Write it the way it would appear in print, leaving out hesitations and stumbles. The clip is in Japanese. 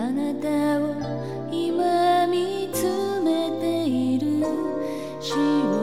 あなたを今見つめている